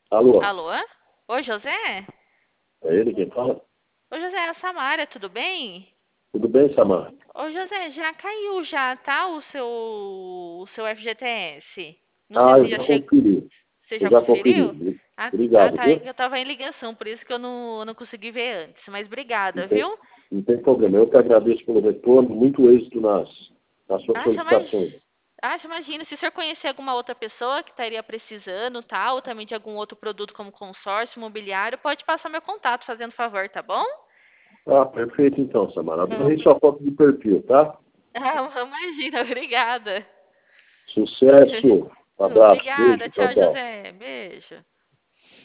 Alô, Alô? Oi, José? é ele quem fala? Oi, José, é a Samara, tudo bem? Tudo bem, Samar? Ô, José, já caiu já, tá, o seu FGTS? Não sei Ah, eu se já já chegou. conferi. Você Eu já já conferi. conferiu? Obrigado, Tá, é viu? que eu tava em ligação, por isso que eu não consegui ver antes. Mas Não obrigada, tem, viu? não tem problema. Eu que agradeço pelo retorno, muito êxito nas suas Acha mais. solicitações. Imagina, se o senhor conhecer alguma outra pessoa que estaria precisando, tá? Ou também de algum outro produto como consórcio imobiliário, pode passar meu contato, fazendo favor, tá bom? Ah, perfeito então, Samar. Ah, Adorei sua foto de perfil, tá? imagina, obrigada. Sucesso. Abraço. Obrigada. Beijo. Tchau, Tchau, tchau. José. Beijo.